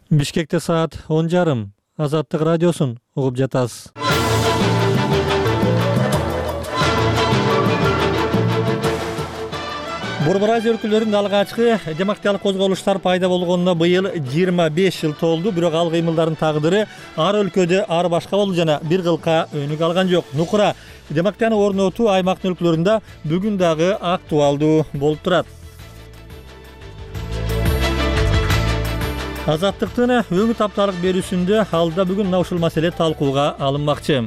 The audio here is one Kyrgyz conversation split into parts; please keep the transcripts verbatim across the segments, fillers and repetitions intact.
Бишкекте саат он жарым. Азаттык радиосун угуп жатасыз. Борбор Азия өлкөлөрүндө алгачкы демократиялык козголуштар пайда болгонуна быйыл жыйырма беш жыл толду. Бирок ал кыймылдардын тагдыры ар өлкөдө ар башка болду жана бир кылка өнүк алган жок. Нукура демократияны орнотуу аймактын өлкөлөрүндө бүгүн дагы актуалдуу болуп турат. Азаттыктын өңүт апталык берүүсүндө алда бүгүн мына ушул маселе талкууга алынмакчы.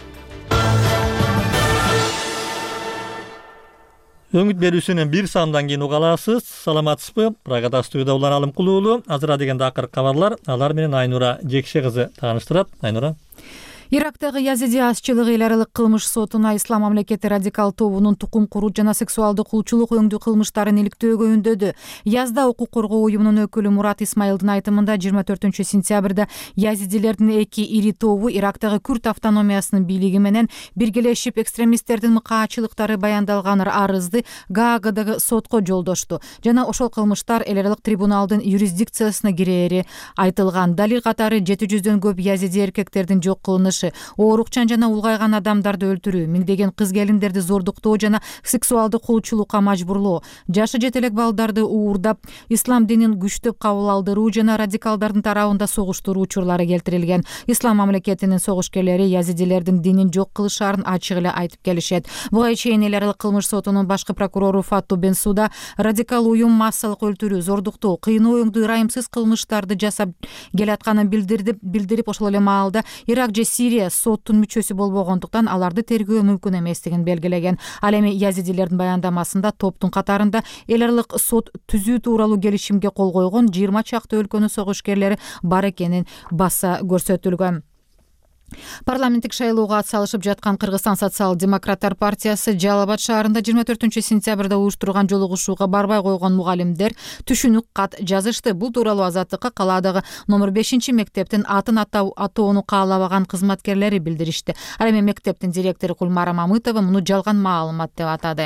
Өңүт берүүсүнүн бир сандан кийин уга аласыз. Саламатсызбы? Прагада студияда Улан Алымкулуулу. Азыр дегенде акыркы кабарлар. Алар менен Айнура Жекше кызы тааныштырат. Айнура. Ирактагы Язиди азчылыгы эл аралык кылмыш сотуна Ислам мамлекети радикал тобунун тукум куруу жана сексуалдык кулчулук өңдүү кылмыштарын иликтөөгө үндөдү. Язда укук коргоо уюмунун өкүлү Мурат Исмаилдин айтымында жыйырма төртүнчү сентябрда Язидилердин эки ири тобу Ирактагы Күрд автономиясынын бийлиги менен биргелешип экстремисттердин мыкаачылыктары баяндалган арызды Гаагадагы сотко жолдошту жана ошол кылмыштар эл аралык трибуналдын юрисдикциясына кирери айтылган. Далил катары жети жүздөн көп Язиди эркектердин жок кылынышы, оорукчан жана улгайган адамдарды өлтүрүү, миңдеген кыз келиндерди зордуктоо жана сексуалдык кулчулукка мажбурлоо, жашы жете элек балдарды уурдап, ислам динин күчтөп кабыл алдыруу жана радикалдардын тарабында согуштуруу учурлары келтирилген. Ислам мамлекетинин согушкерлери Язидилердин динин жок кылышаарын ачык эле айтып келишет. Буга чейин эл аралык кылмыш сотунун башкы прокурору Фату Бенсуда радикал уюм массалык өлтүрүү, зордуктоо, кыйноо өңдүү ырайымсыз кылмыштарды жасап келатканын билдирди, билдирип ошол эле маалда Ирак же Сирия соттун мүчөсү болбогондуктан аларды тергөө мүмкүн эместигин белгилеген. Ал эми Язидилердин баяндамасында топтун катарында эл аралык сот түзүү тууралуу келишимге кол койгон жыйырма чакты өлкөнүн согушкерлери бар экенин баса көрсөтүлгөн. Парламенттик шайлоого ат салышып жаткан Кыргызстан социал-демократтар партиясы Жалал Абад шаарында жыйырма төртүнчү сентябрда уюштурган жолугушууга барбай койгон мугалимдер түшүнүк кат жазышты. Бул тууралуу Азаттыкка калаадагы номер бешинчи мектептин атын атоону каалабаган кызматкерлери билдиришти. Ал эми мектептин директору Кулмара Мамытова муну жалган маалымат деп атады.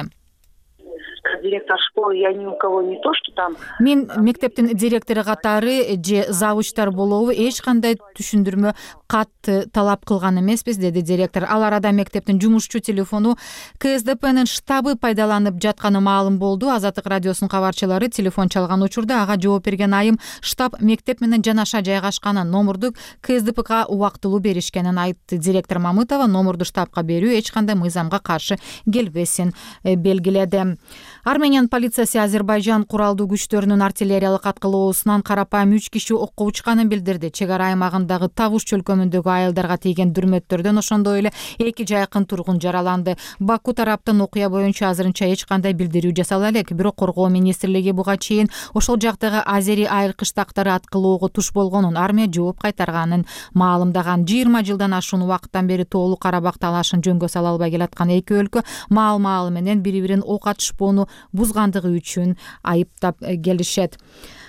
Директор школы, я ни у кого не то, что там. Мен мектептин директору катары же завучтар болобу эч кандай түшүндүрмө кат талап кылган эмеспиз, деди директор. Ал арада мектептин жумушчу телефону КСДПнын штабы пайдаланып жатканы маалым болду. Азаттык радиосунун кабарчылары телефон чалган учурда ага жооп берген айым штаб мектеп менен жанаша жайгашканын, номурду КСДПга убактылуу беришкенин айтты. Директор Мамытова номурду штабка берүү эч кандай мыйзамга каршы келбесин белгиледи. Армениянын полициясы Азербайжан куралдуу күчтөрүнүн артиллериялык аткылоосунан карапайым үч киши окко учканын билдирди. Чек ара аймагындагы Тавуш чөлкөмүндөгү айылдарга тийген дүрмөттөрдөн ошондой эле эки жайкын тургун жараланды. Баку тараптын окуя боюнча азырынча эч кандай билдирүү жасала элек, бирок коргоо министрлиги буга чейин ошол жактагы азери айыл кыштактары аткылоого туш болгонун, армия жооп кайтарганын маалымдаган. жыйырма жылдан ашуун убакыттан бери тоолуу Карабак талашын жөнгө сала албай келаткан эки өлкө маал-маал менен бири-бирин ок атышпоону бузгандыгы үчүн айыптап келишет.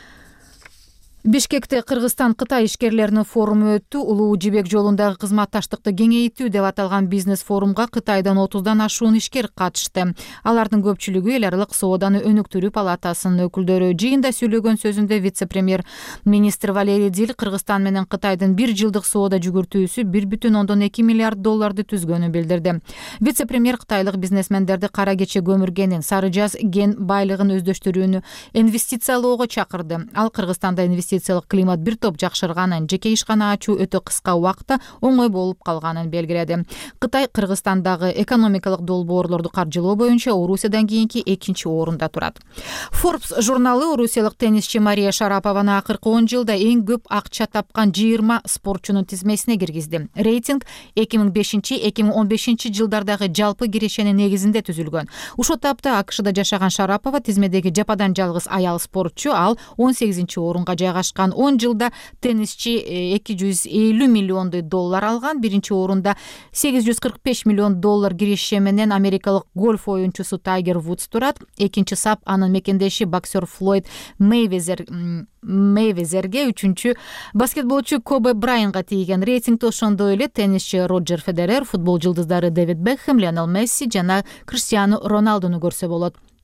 Бишкекте Кыргызстан Кытай ишкерлеринин форуму өттү. Улуу Жибек жолундагы кызматташтыкты кеңейтүү деп аталган бизнес форумга Кытайдан отуздан ашуун ишкер катышты. Алардын көпчүлүгү эл аралык сооданы өнүктүрүү палатасынын өкүлдөрү. Жыйында сүйлөгөн сөзүндө вице-премьер министр Валерий Дил Кыргызстан менен Кытайдын бир жылдык соода жүгүртүүсү бир бүтүн ондон эки миллиард долларды түзгөнүн билдирди. Вице-премьер кытайлык бизнесмендерди кара кече көмүргенин, сары жаз ген байлыгын өздөштүрүүнү инвестициялоого чакырды. Ал Кыргызстанда инвестиция климат бир топ жакшырганын, жеке ишкана ачуу өтө кыска убакытта оңой болуп калганын белгиледи. Кытай Кыргызстандагы экономикалык долбоорлорду каржылоо боюнча Орусиядан кийинки экинчи орунда турат. Forbes журналы орусиялык теннисчи Мария Шарапованы акыркы он жылда эң көп акча тапкан жыйырма спортчунун тизмесине киргизди. Рейтинг эки миң бешинчи — эки миң он бешинчи жылдардагы жалпы кирешенин негизинде түзүлгөн. Ушул тапта АКШда жашаган Шарапова тизмедеги жападан жалгыз аял спортчу, ал он сегизинчи орунга жайгашкан. он жылда теннисчи эки жүз элүү миллиондой доллар алган. Биринчи орунда сегиз жүз кырк беш миллион доллар киреше менен америкалык гольф оюнчусу Тайгер Вудс турат. Экинчи сап анын мекендеши боксер Флойд Мейвезер Мейвезерге, үчүнчү баскетболчу Кобе Брайанга тийген. Рейтингде ошондой эле теннисчи Роджер Федерер, футбол жылдыздары Дэвид Бекхэм, Лионел Месси жана Криштиану Роналдуну көрсө болот.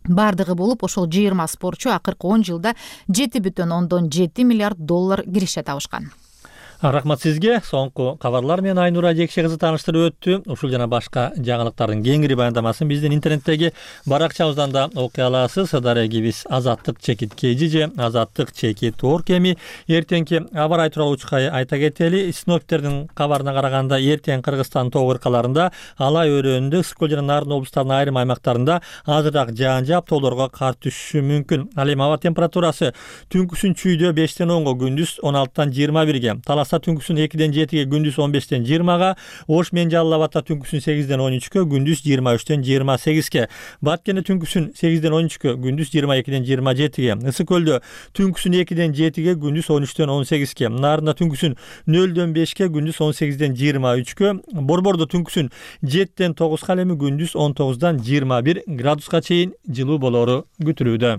бардыгы болуп, ошол жыйырма спортчу акыркы он жылда жети бүтүн ондон жети миллиард доллар киреше табышкан. Рахмат сизге. Соңку кабарлар менен Айнура Жекше кызы тааныштырып өттү. Ушул жана башка жаңылыктардын кеңири баяндамасын биздин интернеттеги баракчабыздан да окуй аласыз. Дарегибиз Азаттык чекит кежи же Азаттык чекит оор кеми. Эртеңки аба ырайы тууралуу учкай айта кетели. Синоптиктердин кабарына караганда эртең Кыргызстан тоо ыркаларында, Алай өрөөнүндө, Ысык көл жана Нарын облустарынын айрым аймактарында азыраак жаан жаап, тоолорго кар түшүшү мүмкүн. Ал эми аба температурасы түнкүсүн чүйдө бештен онго, күндүз он алтыдан жыйырма бирге, Талас түнкүсүн экиден жетиге, күндүз он бештен жыйырмага, Ош менен Жалал Абадта түнкүсүн сегизден он үчкө, күндүз жыйырма үчтөн жыйырма сегизге, Баткенде түнкүсүн сегизден он үчкө, күндүз жыйырма экиден жыйырма жетиге, Ысык көлдө түнкүсүн экиден жетиге, күндүз он үчтөн он сегизге, Нарында түнкүсүн нөлдөн бешке, күндүз он сегизден жыйырма үчкө, Борбордо түнкүсүн жетиден тогузга, эми күндүз он тогуздан жыйырма бир градуска чейин жылуу болору күтүлүүдө.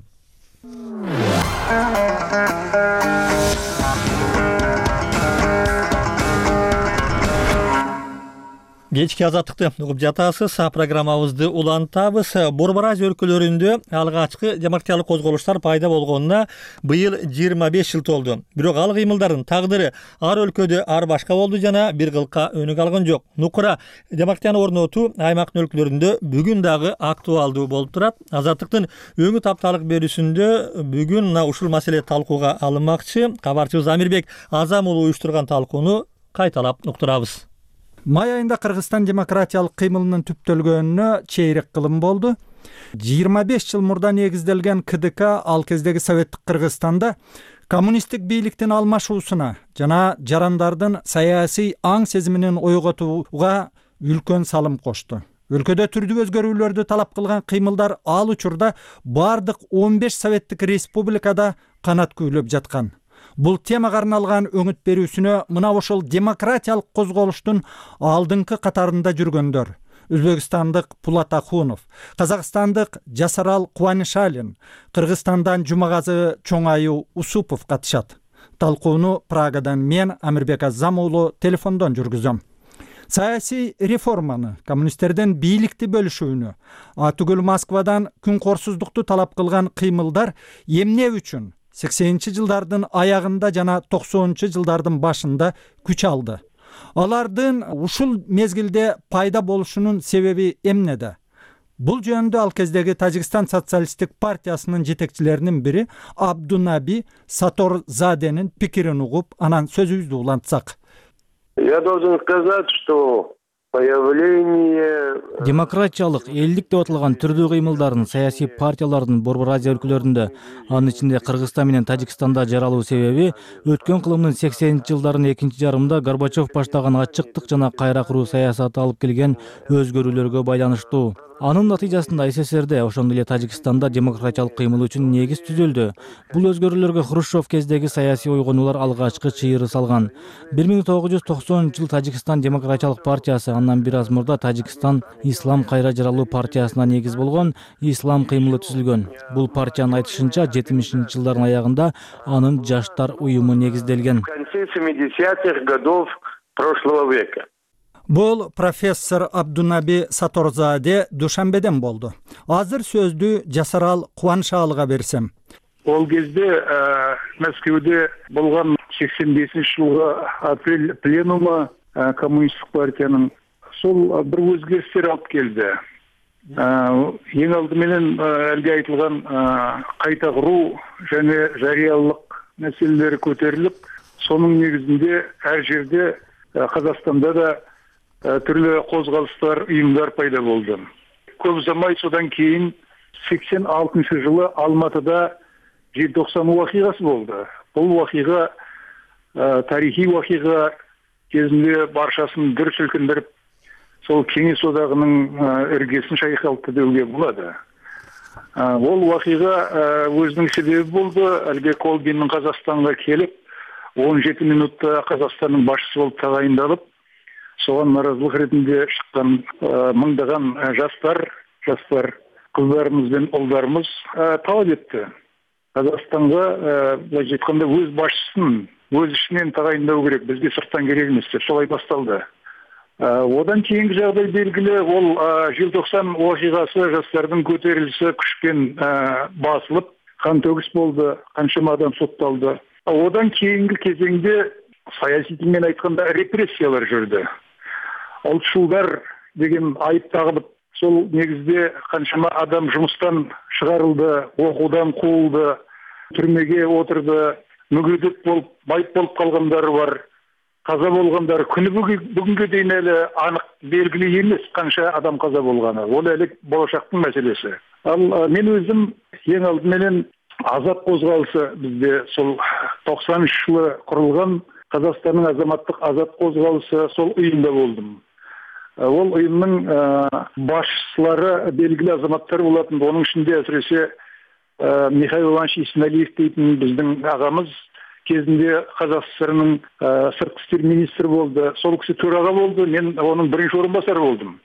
Кечки азаттыкты угуп жатасыз. Программабызды улантабыз. Борбор Азия өлкөлөрүндө алгачкы демократиялык козголуштар пайда болгонуна быйыл жыйырма беш жыл толду. Бирок ал кыймылдардын тагдыры ар өлкөдө ар башка болду жана бир кылка өнүк алган жок. Нукура демократияны орнотуу аймактын өлкөлөрүндө бүгүн дагы актуалдуу болуп турат. Азаттыктын өңү тапталык берүүсүндө бүгүн мына ушул маселе талкууга алынмакчы. Кабарчыбыз Амирбек Азам уулу уюштурган талкууну кайталап уктурабыз. Май айында Кыргызстан демократиялык кыймылынын түптөлгөнүнө чейрек кылым болду. жыйырма беш жыл мурда негизделген ка дэ ка ал кездеги советтик Кыргызстанда коммунисттик бийликтин алмашуусуна жана жарандардын саясий аң сезиминин ойготууга үлкөн салым кошту. Өлкөдө түрдүү өзгөрүүлөрдү талап кылган кыймылдар ал учурда бардык он беш советтик республикада канат күйлөп жаткан. Бул темага арналган өңүт берүүсүнө мына ошол демократиялык козголуштун алдыңкы катарында жүргөндөр: Өзбекстандык Пулат Ахунов, Казакстандык Жасарал Кубанышалин, Кыргызстандан Жумагазы Чоңайуу Усупов катышат. Талкууну Прагадан мен, Амирбек Азам уулу, телефондон жүргүзөм. Саясий реформаны, коммунисттердин бийликти бөлүшүүнү, атүгүл Москвадан күнкорсуздукту талап кылган кыймылдар эмне үчүн сексенинчи жылдардын аягында жана токсонунчу жылдардын башында күч алды? Алардын ушул мезгилде пайда болушунун себеби эмнеде? Бул жөнүндө ал кездеги Тажикстан социалисттик партиясынын жетекчилеринин бири Абдунаби Саторзаденин пикирин угуп, анан сөзүбүздү улантсак. Я должен сказать, что появление демократиялык элдик деп аталган түрдүү кыймылдардын саясий партиялардын Борбор Азия өлкөлөрүндө, анын ичинде Кыргызстан менен Тажикстанда жаралуу себеби өткөн кылымдын сексенинчи жылдардын экинчи жарымында Горбачев баштаган ачыктык жана кайра куруу саясаты алып келген өзгөрүүлөргө байланыштуу. Анын натыйжасында эс эс эс эрде, ошондой эле Тажикстанда демократиялык кыймыл үчүн негиз түзүлдү. Бул өзгөрүүлөргө Хрущев кездеги саясий ойгонуулар алгачкы чыйыры салган. бир миң тогуз жүз токсонунчу жыл Тажикстан демократиялык партиясы, андан бир аз мурда Тажикстан Ислам кайра жаралуу партиясына негиз болгон Ислам кыймылы түзүлгөн. Бул партиянын айтышынча жетимишинчи жылдардын аягында анын жаштар уюму негизделген. в конце семидесятых годов прошлого века. Бул профессор Абдунаби Саторзаде Душанбеден болду. Азыр сөздү Жасарал Кубанышалыга берсем. Ол кезде Мәскеуде болгон сексен бешинчи жылғы апрель пленума коммунисттик партиянын сол бир өзгерістер алып келди. Ең алды менен әлге айтылган кайта куруу және жарыялык мәселелери көтерилип, сонун негизинде әр жерде Қазақстанда да түрлі қозғалыстар, ұйымдар пайда болды. Көп ұзамай содан кейін сексен алтыншы жылы Алматыда желтоқсан уақиғасы болды. Бұл уақиға тарихи уақиға, кезінде баршасын дүр сілкіндіріп, сол Кеңес одағының іргесін шайқалтты деуге болады. Ол уақиға өзінің себебі болды. Әлгі Колбиннің Қазақстанға келіп, он жеті минутта Қазақстанның басшысы болып тағайындалып, соған наразылық ретінде шыққан мыңдаған жастар, жастар қыздарымыз бен ұлдарымыз талап етті. Қазақстанға былай айтқанда өз басшысын өз ішінен тағайындау керек, бізге сырттан керек емес деп солай басталды. Odan keyingi jagday belgili ol желтоқсан оқиғасы жастардың көтерілісі күшпен басылып, қантөгіс болды, қаншама адам сотталды. Одан кейінгі кезеңде саяси тілмен айтқанда репрессиялар жүрді. Ұлтшылдар деген айып тағылып, сол негізде қаншама адам жұмыстан шығарылды, оқудан қуылды, түрмеге отырды, мүгедек болып, байып болып қалғандары бар. Қаза болғандар күні бүгінге дейін әлі анық белгілі емес қанша адам қаза болғаны. Ол әлі болашақтың мәселесі. Ал мен өзім ең алдыменен азат қозғалысы бізде сол тоқсаныншы жылы құрылған Қазақстанның азаматтық азат қозғалысы сол ұйымда болдым. Ол ұйымның басшылары белгілі азаматтар болатын. Оның ішінде әсіресе Михаил Иванович Исмаилов дейтін біздің ағамыз кезінде Қазақ СССР ның сыртқы істер министрі болды. Сол кісі төраға болды, мен оның бірінші орынбасары болдым.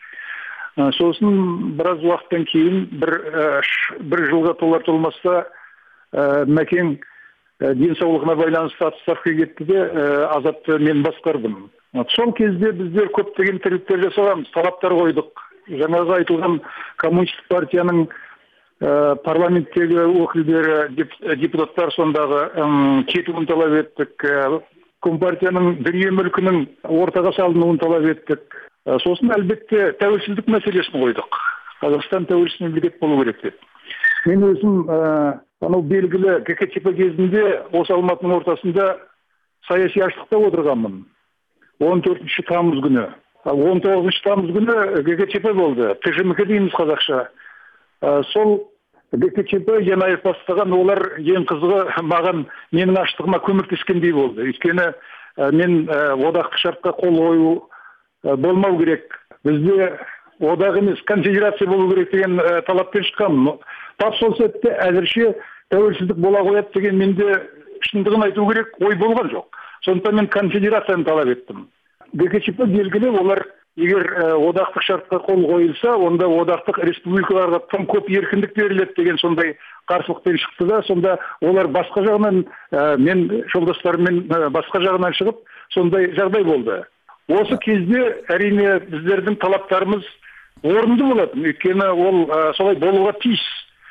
Сосын біраз уақыттан кейін бір бір жылға толар толмаста Мәкең денсаулығына байланысты отставкаға кетті де азатты мен басқардым. Сол кезде біздер көптеген тірліктер жасағанбыз, талаптар қойдық. Жаңағы айтылған коммунистік партияның парламенттегі өкілдері, депутаттар сондағы кетуін талап еттік. Компартияның дүние мүлкінің ортаға салынуын талап еттік. Сосын әлбетте тәуелсіздік мәселесін қойдық. Қазақстан тәуелсіз мемлекет болу керек деп. Мен өзім анау белгілі ГКЧП кезінде осы Алматының ортасында саяси аштықта отырғанмын. он төртінші тамыз күні. он тоғызыншы тамыз күні ГКЧП болды. ТЖМК дейміз қазақша. Сол ГКЧП Янаев бастаған, олар ең қызығы маған менің аштығыма көмектескендей болды. Өйткені мен одақты шартқа қол қою болмау керек. Бізде одақ емес, конфедерация болу керек деген талаппен шыққанмын. Тап сол сәтте әзірше тәуелсіздік бола қояды деген менде шындығын айту керек ой болған жоқ. Сондықтан мен конфедерацияны талап еттім. ГКЧП белгілі, олар егер одақтық шартқа қол қойылса, онда одақтық республикаларға тым көп еркіндік беріледі деген сондай қарсылықпен шықты да, сонда олар басқа жағынан, мен жолдастарыммен басқа жағынан шығып, сондай жағдай болды. Осы кезде әрине біздердің талаптарымыз орынды болатын, өйткені ол солай болуға тиіс.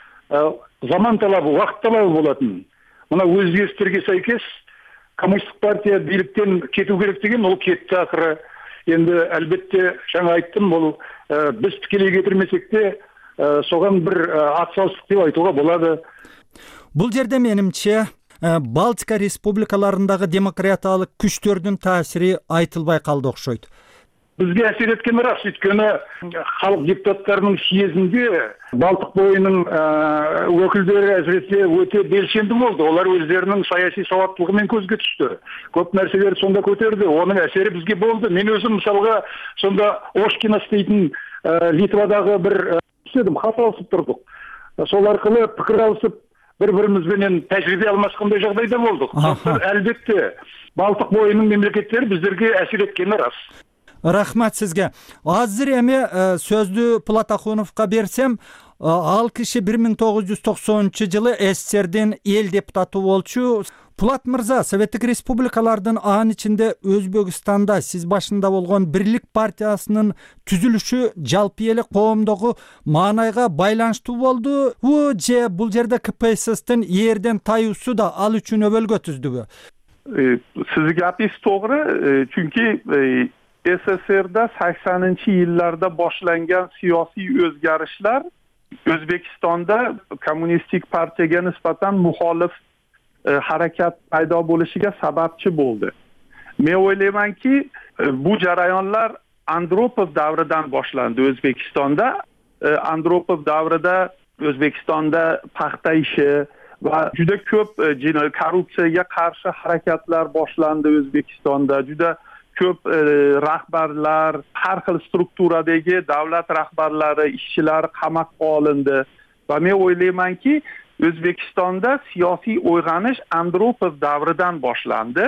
Заман талабы, уақыт талабы болатын. Мына өзгерістерге сәйкес коммунистік партия биліктен кету керек деген, ол кетті ақыры. Енді әлбетте жаңа айттым, ол біз тікелей кетірмесек те соған бір атсалыстық деп айтуға болады. Бұл жерде менімше Балтика республикаларындағы демократиялық күштердің тәсірі айтылбай қалды оқшойды. Бізге әсер еткен рас, өйткені халық депутаттарының съезінде Балтық бойының өкілдері әсіресе өте белсенді болды. Олар өздерінің саяси сауаттылығымен көзге түсті. Көп нәрселер сонда көтерді. Оның әсері бізге болды. Мен өзім мысалға сонда Ошкинас дейтін Литвадағы бір сөздім, хат алысып тұрдық. Сол арқылы пікір алысып, бір-бірімізбенен тәжірибе алмасқандай жағдайда болдық. Әлбетте Балтық бойының мемлекеттері біздерге әсер еткені рас. Рахмат сізге. Азыр эми сөзді Пулат Ахуновқа берсем, ал киши бир миң тогуз жүз токсонунчу жылы СССРдин эл депутаты болчу. Пулат мырза, Советтик республикалардын аан ичинде Өзбекстанда сиз башында болгон Бирлик партиясынын түзүлүшү жалпы эле коомдогу маанайга байланыштуу болду. У же бул жерде КПССтин эрден таюусу да ал үчүн өбөлгө түздүбү? Siz gapingiz to'g'ri, chunki SSR'da saksoninchi yillarda boshlangan siyosiy o'zgarishlar O'zbekistonda kommunistik partiyaga nisbatan muxolif harakat paydo bo'lishiga sababchi bo'ldi. Men o'ylaymanki, bu jarayonlar Andropov davridan boshlandi O'zbekistonda. Andropov davrida O'zbekistonda paxta ishi va juda ko'p korrupsiyaga qarshi harakatlar boshlandi O'zbekistonda. Juda ko'p rahbarlar, har xil strukturadagi davlat rahbarlari, ishchilar qamoqqa olindi. Va men o'ylaymanki, O'zbekistonda siyosiy uyg'onish Andropov davridan boshlandi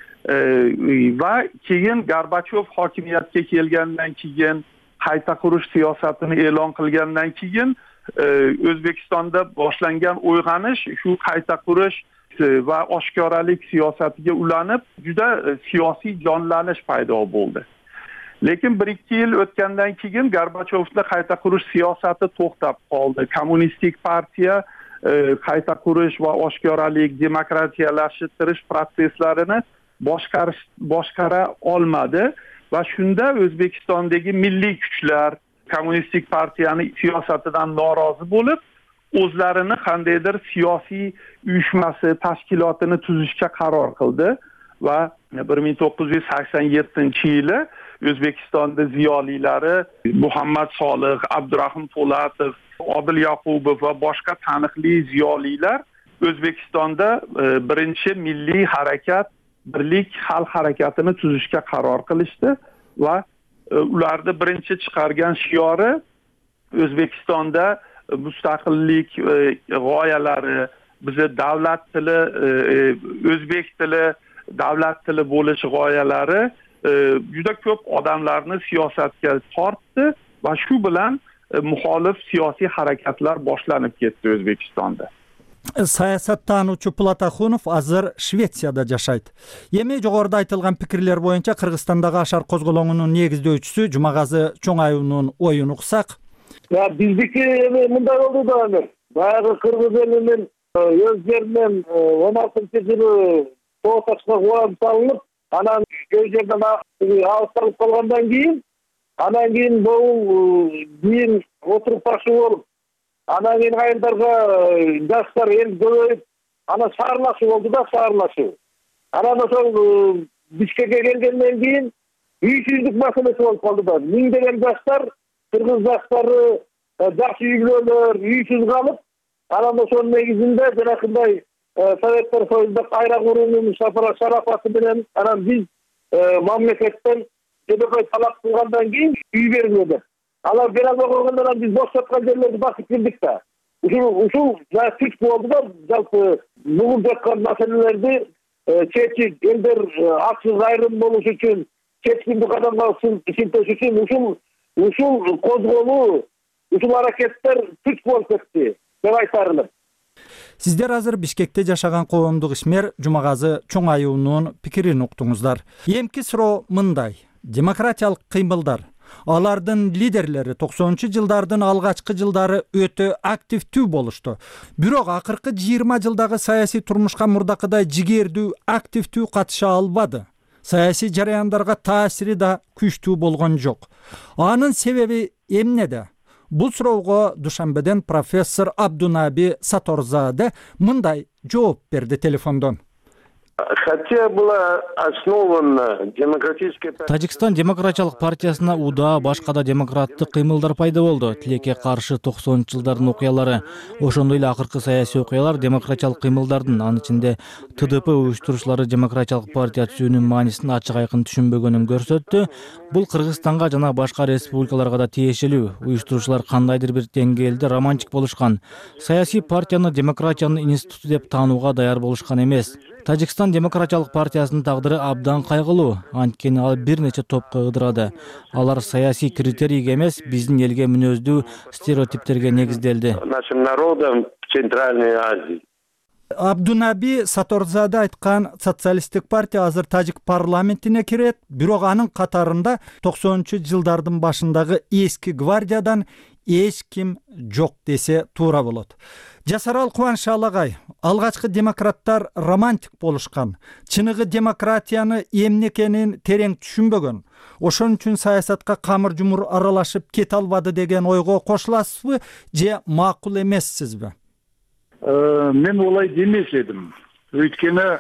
va keyin Gorbachov hokimiyatga kelgandan keyin qayta qurish siyosatini e'lon qilgandan keyin O'zbekistonda boshlangan uyg'onish shu qayta qurish va oshkoralik siyosatiga ulanib, juda siyosiy jonlanish paydo bo'ldi. lekin bir ikki yil o'tgandan keyin Gorbachyovni qayta qurish siyosati to'xtab qoldi. Kommunistik partiya qayta qurish va oshkoralik, demokratiyalashtirish proseslarini boshqarish boshqara olmadi va shunda O'zbekistondagi milliy kuchlar kommunistik partiyani siyosatidan norozi bo'lib, o'zlarini qandaydir siyosiy uyushmasi, tashkilotini tuzishga qaror qildi va bir ming to'qqiz yuz sakson yettinchi yili O'zbekistonda ziyolilari Muhammad Solih, Abdurahim Po'latov, Odil Yaqubov va boshqa taniqli ziyolilar O'zbekistonda birinchi milliy harakat, birlik xalq harakatini tuzishga qaror qilishdi va ularda birinchi chiqargan shiori O'zbekistonda mustaqillik g'oyalari, bizi davlat tili, o'zbek tili, davlat tili bo'lish g'oyalari juda ko'p odamlarni siyosatga tortdi va shu bilan muxolif siyosiy harakatlar boshlanib ketdi O'zbekistonda. Siyosattanuvchi Plataxunov hozir Shvetsiyada yashaydi. Эми жогоруда айтылган пикирлер боюнча Кыргызстандагы Ашар козголоңунун негиздөөчүсү Жумагазы Чоңаюунун оюн уксак. Ya bizdeki mınday oldu da Ömer. Bayağı Kırgız elinin öz yerinden on altıncı yılı soğuk açma koyam salınıp anan göz yerden ağızlanıp kalgandan keyin anan keyin bu keyin oturup başı olup anan keyin ayıldarga yaşlar el göğüp ana sarılaşı oldu da sarılaşı. Anan da sol Bişkek'e gelgenden keyin üyüsüzlük masalesi olup kaldı da. Mingdegen yaşlar Kırgız yaşları жақсы үйлер, үйсіз қалып, анан да сонун негизинде жанакындай Советтер Союзунда кайра куруунун шарапаты менен анан биз мамлекеттен жебекой талап кылгандан кийин үй берилди. Алар бир аз койгондон анан биз бош жаткан жерлерди басып кирдик да. Ушул ушул түрткү болду да, жалпы бүгүн жаткан маселелерди чечип, элдер аксыз айрым болуш үчүн, чечкиндик адамга силтеш үчүн ушул ушул козголуу ушул аракеттер күч болуп кетти деп айтарым. Сиздер азыр Бишкекте жашаган коомдук ишмер Жумагазы Чоңаюунун пикирин уктуңуздар. Эмки суроо мындай: демократиялык кыймылдар, алардын лидерлери токсонунчу жылдардын алгачкы жылдары өтө активдүү болушту. Бирок акыркы жыйырма жылдагы саясий турмушка мурдакыдай жигердүү, активдүү катыша албады. Саясий жараяндарга таасири да күчтүү болгон жок. Анын себеби эмнеде? Бул суроого Душанбеден профессор Абдунаби Саторзаде мындай жооп берди телефондон. Хотя была основана демократическая... Тажикстан демократиялык партиясына уда башка да демократтык кыймылдар пайда болду. Тилекке каршы токсонунчу жылдардын окуялары, ошондой эле акыркы саясий окуялар демократиялык кыймылдардын, анын ичинде Т Д П уюштурушчулары демократиялык партия түзүүнүн маанисин ачык айкын түшүнбөгөнүн көрсөттү. Бул Кыргызстанга жана башка республикаларга да тиешелүү. Уюштурушчулар кандайдыр бир деңгээлде романтик болушкан. Саясий партияны демократиянын институту деп таанууга даяр болушкан эмес. Тажикстан демократиялык партиясынын тагдыры абдан кайгылуу. Анткени ал бир нече топко ыдырады. Алар саясий критерийге эмес, биздин элге мүнөздүү стереотиптерге негизделди. Нашим народом Центральной Азии. Абдунаби Саторзаде айткан социалисттик партия азыр тажик парламентине кирет, бирок анын катарында токсонунчу жылдардын башындагы эски гвардиядан эч ким жок десе туура болот. Жасарал Кубанышалы агай, алгачкы демократтар романтик болушкан, чыныгы демократияны эмне экенин терең түшүнбөгөн. Ошон үчүн саясатка камыр жумур аралашып кете албады деген ойго кошуласызбы же макул эмессизби? Мен олай демес едім. Өйткені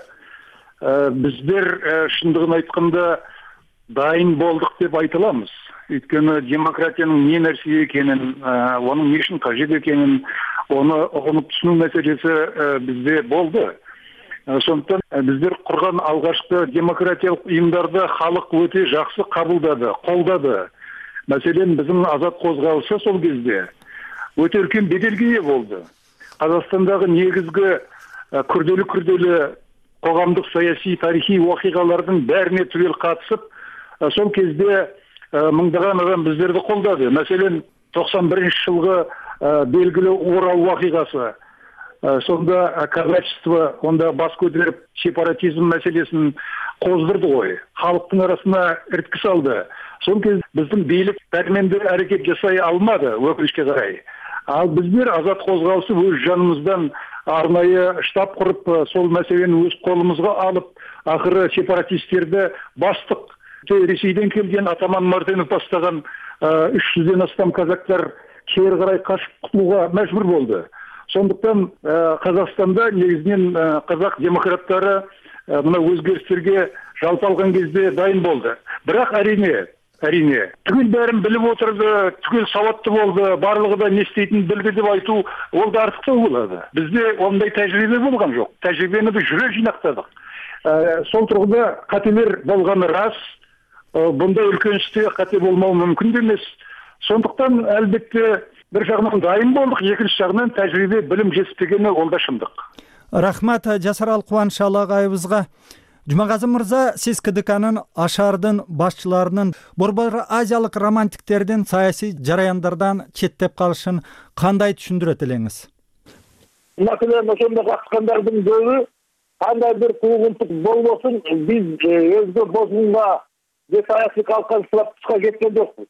біздер шындығын айтканда дайын болдық деп айтыламыз. Өйткені демократияның не нәрсе екенін, оның не үшін қажет екенін, оны ұғынып түсіну мәселесі бізде болды. Сондықтан біздер құрған алғашқы демократиялық ұйымдарды халық өте жақсы қабылдады, қолдады. Мәселен, біздің азат қозғалысы сол кезде өте үлкен беделге ие болды. Қазақстандағы негізгі күрделі-күрделі қоғамдық саяси тарихи оқиғалардың бәріне түгел қатысып, сол кезде мыңдаған адам біздерді қолдады. Мәселен, тоқсан бірінші жылғы белгілі Орал оқиғасы, сонда казачество, онда бас көтеріп сепаратизм мәселесін қоздырды ғой. Халықтың арасына іріткі салды. Сол кез біздің бийлик дәрменді әрекет жасай алмады, өкінішке қарай. Ал біздер азат қозғалысы өз жанымыздан арнайы штаб құрып, сол мәселені өз қолымызға алып, ақыры сепаратистерді бастық. Ресейден келген Атаман Мартынов бастаған үш жүзден астам казактар кері қарай қашып құтылуға мәжбүр болды. Сондықтан Қазақстанда негізінен қазақ демократтары мына өзгерістерге жалпы алған кезде дайын болды. Бірақ әрине, әрине, түгел бәрін біліп отырды, түгел сауатты болды, барлығы да не істейтінін білді деп айту, ол да артықтау болады. Бізде ондай тәжірибе болған жоқ. Тәжірибені біз жүре жинақтадық. Сол тұрғыда қателер болғаны рас. Бұнда үлкен істе қате болмау мүмкін емес. Сондықтан әлбетте бір жағынан дайын болдық, екінші жағынан тәжірибе білім жетіспегені ол да шындық. Рахмат Жасарал Кубанышалы агайыбызга. Жумагазы мырза, сиз КДКнын ашардын башчыларынын Борбор Азиялык романтиктердин саясий жараяндардан четтеп калышын кандай түшүндүрөт элеңиз? Маселен, ошондо каткандардын көбү кандай бир куугунтук болбосун, биз өзгө бозунга же саясий калканчылап тышка кеткен жокпуз.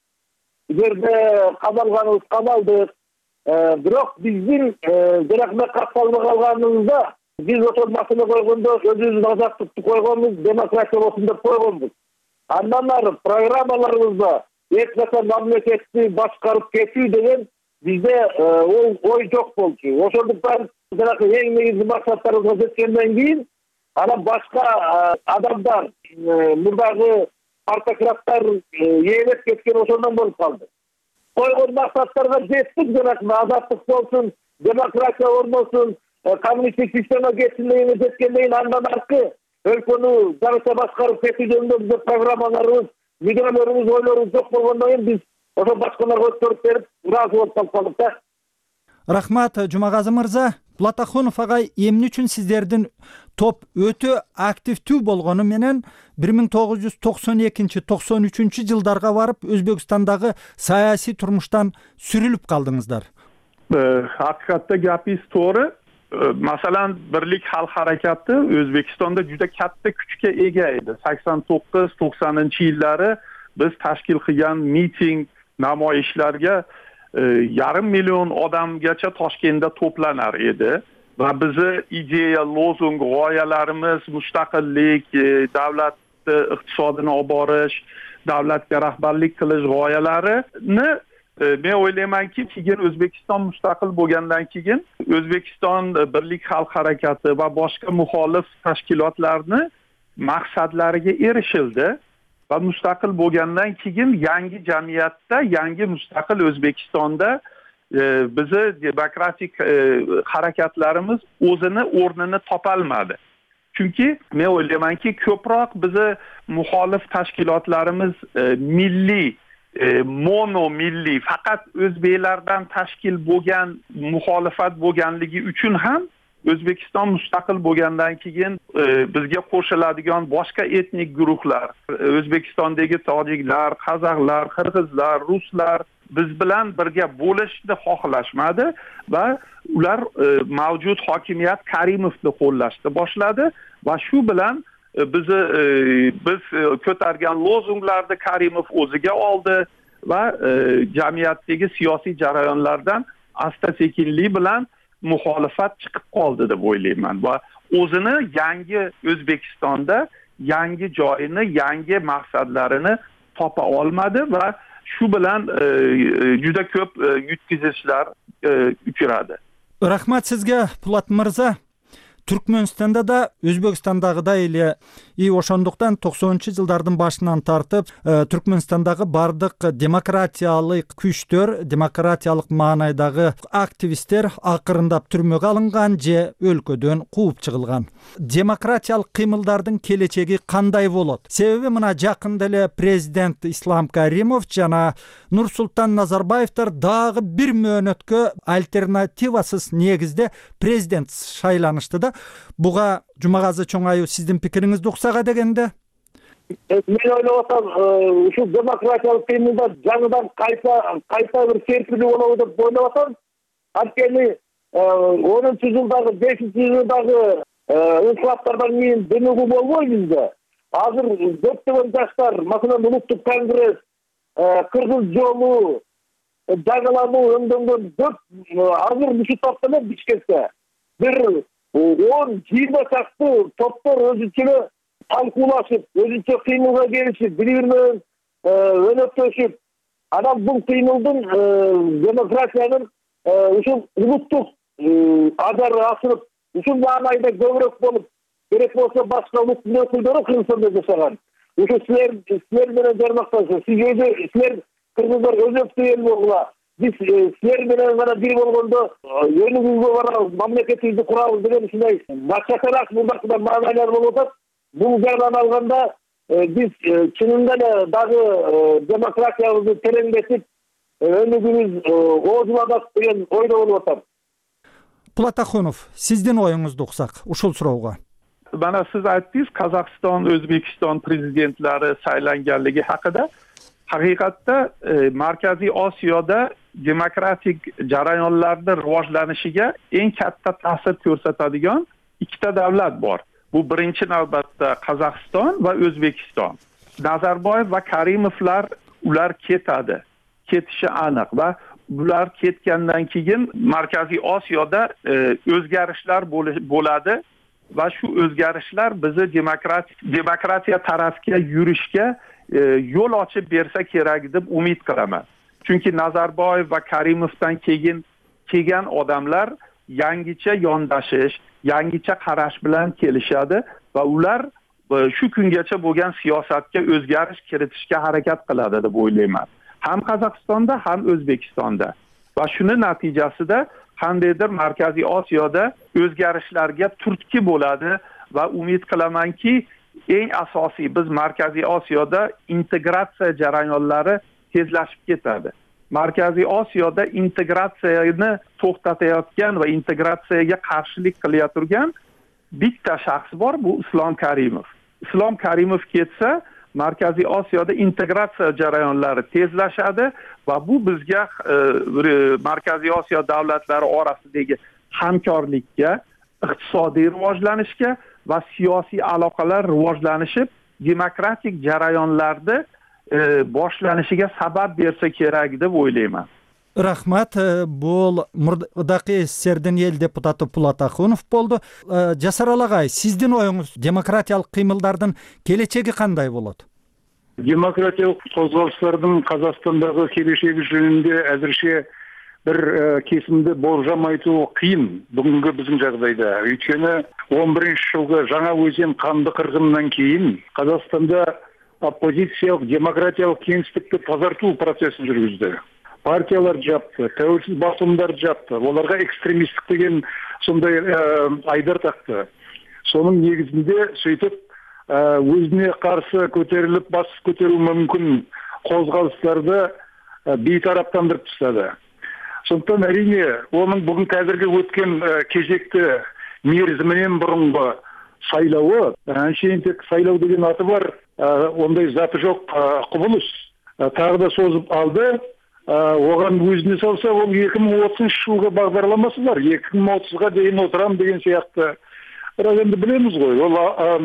Жерде кабалганыбыз кабалдык, бирок биздин жаракмай катталбай калганыбызда биз ошол маселе койгондо өзүбүздүн азаттыкты койгонбуз, демократия болсун деп койгонбуз. Андан ары программаларыбызда эч качан мамлекетти башкарып кетүү деген бизде ол ой жок болчу. Ошондуктан жанагы эң негизги максаттарыбызга жеткенден кийин анан башка адамдар, мурдагы партократтар ээлеп кеткен ошондон болуп калды. Койгон максаттарга жеттик, жанагы азаттык болсун, демократия орносун, коммунисттик система кетсин дегенге жеткенден кийин андан аркы өлкөнү жарыша башкарып кетүү жөнүндө биздин программаларыбыз, мүдөлөрүбүз, ойлорубуз жок болгондон кийин биз ошо башкаларга өткөрүп берип, ыраазы болуп калып калдык да. Рахмат Жумагазы мырза. Платахонов агай, эмне үчүн сиздердин топ өтө активдүү болгону менен бир миң тогуз жүз токсон экинчи токсон үчүнчү жылдарга барып Өзбекстандагы саясий турмуштан сүрүлүп калдыңыздар? Haqiqatda gapingiz to'g'ri. Masalan, Birlik xalq harakati O'zbekistonda juda katta kuchga ega edi. sakson to'qqiz to'qsoninchi yillari biz tashkil qilgan miting, namoyishlarga yarim million odamgacha Toshkentda to'planar edi va bizni ideya, lozung, g'oyalarimiz mustaqillik, davlat iqtisodini olib borish, davlatga rahbarlik qilish g'oyalarini men o'ylaymanki, keyin O'zbekiston mustaqil bo'lgandan keyin O'zbekiston Birlik xalq harakati va boshqa muxolif tashkilotlarni maqsadlariga erishildi. Va mustaqil bo'lgandan keyin yangi jamiyatda, yangi mustaqil O'zbekistonda bizni demokratik harakatlarimiz o'zini o'rnini topolmadi. Chunki men o'ylaymanki, ko'proq bizni muxolif tashkilotlarimiz milliy, mono milliy, faqat o'zbeklardan tashkil bo'lgan muxolifat bo'lganligi uchun ham O'zbekiston mustaqil bo'lgandan keyin bizga qo'shiladigan boshqa etnik guruhlar, O'zbekistondagi tojiklar, qozoqlar, qirg'izlar, ruslar biz bilan birga bo'lishni xohlashmadi va ular mavjud hokimiyat Karimovni qo'llashni boshladi va shu bilan bizni biz ko'targan lozunglarni Karimov o'ziga oldi va jamiyatdagi siyosiy jarayonlardan asta-sekinlik bilan muxolifat chiqib qoldi deb o'ylayman va o'zini yangi O'zbekistonda yangi joyini, yangi maqsadlarini topa olmadi va shu bilan juda ko'p yutkizishlar uchradi. Rahmat sizga Pulat mirza. Түркмөнстанда да Өзбекстандагыдай эле и ошондуктан токсонунчу жылдардын башынан тартып Түркмөнстандагы бардык демократиялык күчтөр, демократиялык маанайдагы активисттер акырындап түрмөгө алынган же өлкөдөн кууп чыгылган. Демократиялык кыймылдардын келечеги кандай болот? Себеби мына жакында эле президент Ислам Каримов жана Нурсултан Назарбаевтер дагы бир мөөнөткө альтернативасыз негизде президент шайланышты да. Буга Жумагазы Чоңаю сиздин пикириңизди уксага дегенде? Мен ойлоп атам, ушу демократиялык кыймылда жаңыдан кайта кайта бир серпилүү болобу деп ойлоп атам. Анткени онунчу жылдагы, бешинчи жылдагы инкылаптардан кийин демөгүү болбой бизде. Азыр көптөгөн жаштар, маселен Улуттук конгресс, кыргыз жолу жайгалануу өңдөнгөн көп азыр ушул топтомо Бишкекте бир он жыйырма чакты топтор өзүнчө эле талкуулашып, өзүнчө кыймылга келишип, бири бири менен өнөктөшүп, анан бул кыймылдын демократиянын ушул улуттук адары асырып, ушул маанайда көбүрөөк болуп, керек болсо башка улуттун өкүлдөрү Кыргызстанда жашаган. Ушул силер силер менен жармакташып, сиз өзү силер кыргыздар өзөктүү эл болгула. Биз силер менен гана бир болгондо өнүгүүгө барабыз, мамлекетибизди курабыз деген ушундай башкачараак мурдакыдан маанайлар болуп атат. Бул жагдан алганда биз чынында эле дагы демократиябызды тереңдетип, өнүгүүбүз оозуланат деген ойдо болуп атам. Пулат Ахунов, сиздин оюңузду уксак ушул суроого. Mana siz aytdingiz, Qozog'iston, O'zbekiston prezidentlari saylanganligi haqida. Haqiqatda e, Markaziy Osiyoda demokratik jarayonlarning rivojlanishiga eng katta ta'sir ko'rsatadigan ikkita davlat bor. Bu birinchi navbatda Qozog'iston va O'zbekiston. Nazarboyev va Karimovlar ular ketadi. Ketishi aniq va bular ketgandan keyin Markaziy Osiyoda e, o'zgarishlar bo'ladi. Va shu o'zgarishlar bizni demokratik demokratiya tarafga yurishga e, yo'l ochib bersa kerak deb umid qilaman. Chunki Nazarboyev va Karimovdan keyin kelgan odamlar yangicha yondashish, yangicha qarash bilan kelishadi va ular e, shu kungacha bo'lgan siyosatga o'zgarish kiritishga harakat qiladi deb o'ylayman. Ham Qozog'istonda, ham O'zbekistonda. Va shuni natijasida qandaydir Markaziy Osiyoda o'zgarishlarga turtki bo'ladi va umid qilamanki, eng asosiy biz Markaziy Osiyoda integratsiya jarayonlari tezlashib ketadi. Markaziy Osiyoda integratsiyani to'xtatayotgan va integratsiyaga qarshilik qilayotgan bitta shaxs bor, bu Islom Karimov. Islom Karimov ketsa, Markaziy Osiyoda integratsiya jarayonlari tezlashadi va bu bizga e, Markaziy Osiyo davlatlari orasidagi hamkorlikka, iqtisodiy rivojlanishga va siyosiy aloqalar rivojlanishib, demokratik jarayonlarda e, boshlanishiga sabab bersa kerak deb o'ylayman. Rahmat, бул мурдакы СССРдин эл депутаты Пулат Ахунов болду. Жасарал агай, сиздин оюңуз демократиялык кыймылдардын келечеги кандай болот? Демократиялык козголуштардын Казакстандагы келечеги жөнүндө азырча бир кесимде болжам айтуу кыйын бүгүнкү биздин жагдайда. Өйткөнү он биринчи жылғы жаңа өзен канды кыргынынан кийин Казакстанда оппозициялык демократиялык кеңиштикти тазартуу процессин жүргүздү. Партиялар жапты, тәуелсіз басылымдар жапты, оларға экстремисттік деген сондай айдар тақты. Соның негізінде сөйтіп өзіне қарсы көтеріліп, бас көтеру мүмкін қозғалыстарды бейтараптандырып тастады. Сондықтан әрине, оның бүгін қазіргі өткен кезекті мерзімінен бұрынғы сайлауы, әншейін тек сайлау деген аты бар, ондай заты жоқ құбылыс, тағы да созып алды. Оған өзіне салса, ол екі мың отызыншы жылғы бағдарламасы бар. екі мың отызға дейін отырам деген сияқты. Бірақ енді білеміз ғой, ол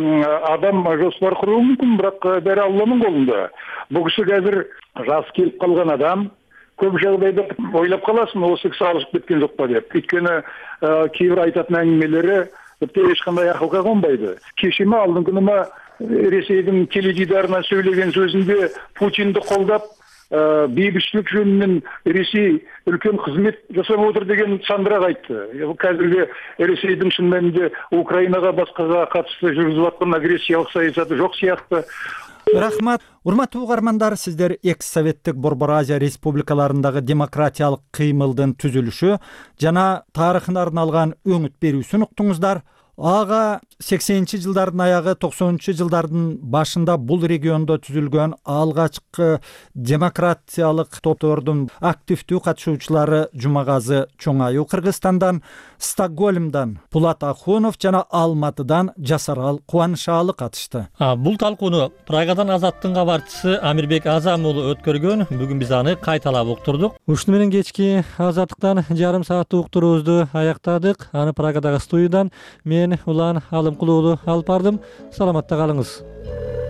адам жоспар құруы мүмкін, бірақ бәрі Алланың қолында. Бұл кісі қазір жас келіп қалған адам, көп жағдайда ойлап қаласың, осы кісі алысып кеткен жоқ па деп. Өйткені кейбір айтатын әңгімелері тіпті ешқандай ақылға қонбайды. Кеше ме алдыңғы күні ме Ресейдің теледидарына сөйлеген сөзінде Путинді қолдап бейбітшілік жөнінен Ресей үлкен қызмет жасап отыр деген сандырақ айтты. Қазіргі Ресейдің шын мәнінде Украинаға басқаға қатысты жүргізіп жатқан агрессиялық саясаты жоқ сияқты. Рахмат. Урматтуу угармандар, сиздер экс-советтик Борбор Азия республикаларындагы демократиялык кыймылдын түзүлүшү жана тарыхына арналган өңүт берүүсүн уктуңуздар. Ага сексенинчи жылдардын аягы, токсонунчу жылдардын башында бул региондо түзүлгөн алгачкы демократиялык топтордун активдүү катышуучулары Жумагазы Чоңаю Кыргызстандан, Стокгольмдон Пулат Ахунов жана Алматыдан Жасарал Кубанышалы катышты. Бул талкууну Прагадан Азаттын кабарчысы Амирбек Азам уулу өткөргөн. Бүгүн биз аны кайталап уктурдук. Ушуну менен кечки Азаттыктан жарым сааттык уктуруубузду аяктадык. Аны Прагадагы студиядан мен Улан Алымкулуулу алып бардым. Саламатта калыңыз.